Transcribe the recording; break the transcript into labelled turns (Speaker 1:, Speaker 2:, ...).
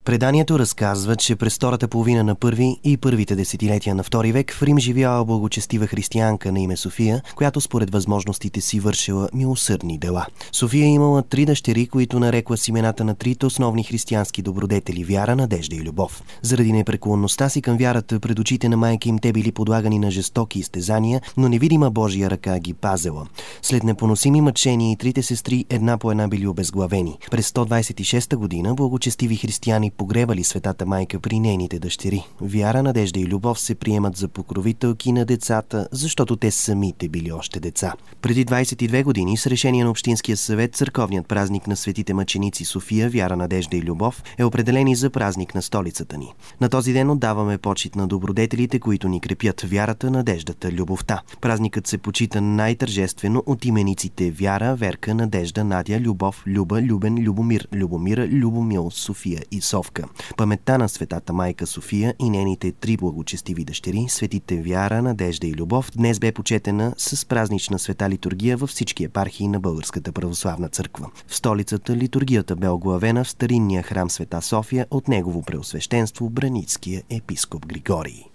Speaker 1: Преданието разказва, че през втората половина на първи и първите десетилетия на втори век в Рим живяла благочестива християнка на име София, която според възможностите си вършила милосърдни дела. София имала 3 дъщери, които нарекла с имената на 3 основни християнски добродетели – вяра, надежда и любов. Заради непреклонността си към вярата, пред очите на майка им те били подлагани на жестоки изтезания, но невидима Божия ръка ги пазела. След непоносими мъчения и 3 сестри една по една били обезглавени. През 126 година благочестиви християни погребали Светата майка при нейните дъщери. Вяра, надежда и любов се приемат за покровителки на децата, защото те самите били още деца. Преди 22 години с решение на Общинския съвет църковният празник на светите мъченици София, вяра, надежда и любов е определен и за празник на столицата ни. На този ден отдаваме почит на добродетелите, които ни крепят вярата, надеждата, любовта. Празникът се почита най-тържествено от имениците Вяра, Верка, Надежда, Надя, Любов, Люба, Любен, Любомир, Любомира, Любомил, София и Совка. Паметта на Светата майка София и нейните 3 благочестиви дъщери, светите Вяра, Надежда и Любов, днес бе почетена с празнична света литургия във всички епархии на Българската православна църква. В столицата литургията бе оглавена в старинния храм Света София от негово преосвещенство Браницкия епископ Григорий.